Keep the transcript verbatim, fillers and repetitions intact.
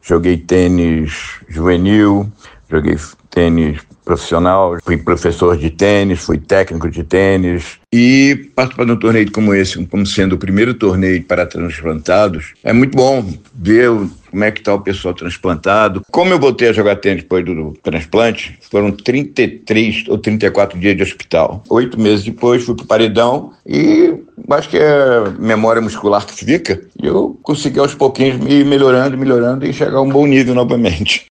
joguei tênis juvenil, joguei tênis profissional, fui professor de tênis, fui técnico de tênis. E participar de um torneio como esse, como sendo o primeiro torneio para transplantados, é muito bom ver como é que está o pessoal transplantado. Como eu voltei a jogar tênis depois do transplante, foram trinta e três ou trinta e quatro dias de hospital. Oito meses depois fui para o paredão e acho que é memória muscular que fica. E eu consegui aos pouquinhos me melhorando, melhorando e chegar a um bom nível novamente.